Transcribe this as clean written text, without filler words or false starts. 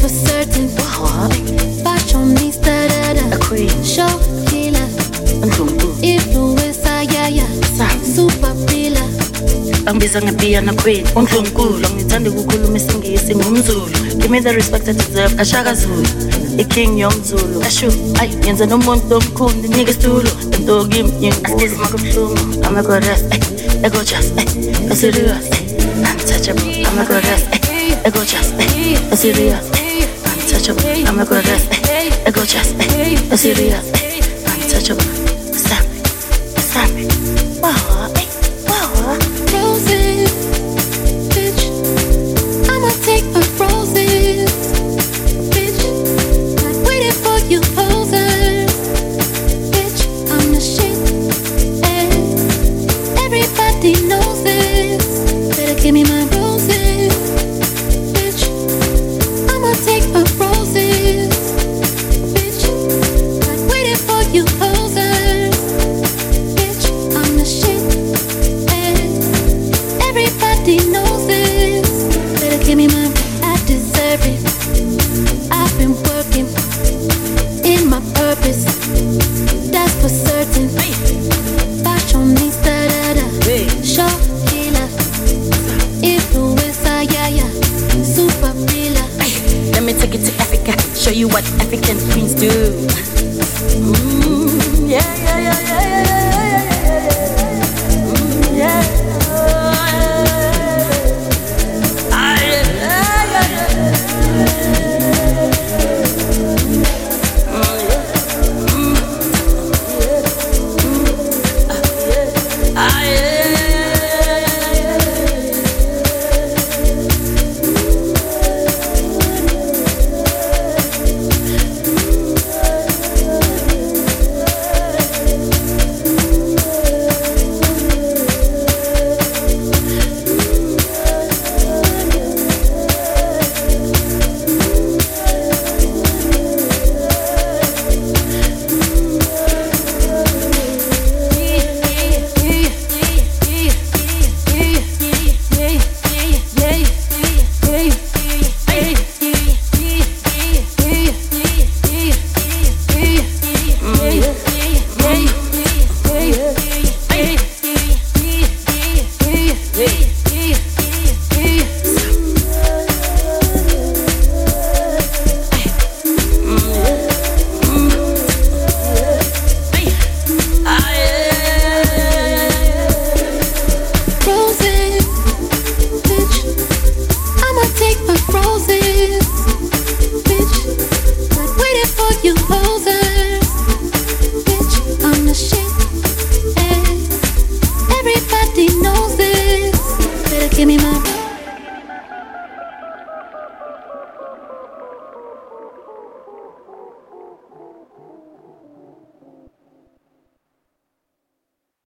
for certain. Fashionista, da-da. A queen. Show killer. Ndlungu. Influencer, yeah. Super pillar. Bangibiza nge-piano queen. Undlunkulu. Ngithanda ukukhuluma isingisi ngumZulu. Give me the respect I deserve. Kashaka Zulu. I-king yomZulu. Kashu. Ay, ngenza nomuntu omkhulu. Nginika isitulo. Ento kimi ngingasiza makubuhlungu. I'm a goddess. I go just. A serious. Untouchable. I'm a goddess. I go just. A serious. Untouchable. I'm a goddess. I go just. A serious. Untouchable. Stop it. Wow. Roses, bitch. I'ma take my roses, bitch. Not waiting for you posers, bitch. I'm the shit, and everybody knows this. Better give me my roses, bitch. I'ma take my roses, bitch. Not waiting for you posers, bitch. I'm the shit. Everybody knows this. Better give me my I deserve it. I've been working in my purpose. That's for certain. Fashionista, da-da. Show killer. Influencer, yeah. Super pillar. Let me take you to Africa. Show you what African queens do.